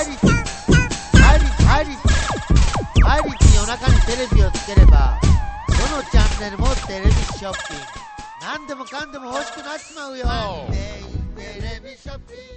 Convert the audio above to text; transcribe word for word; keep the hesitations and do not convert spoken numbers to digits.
毎日毎日毎日毎日夜中にテレビをつければどのチャンネルもテレビショッピング、何でもかんでも欲しくなっちまうよ。テレビショッピング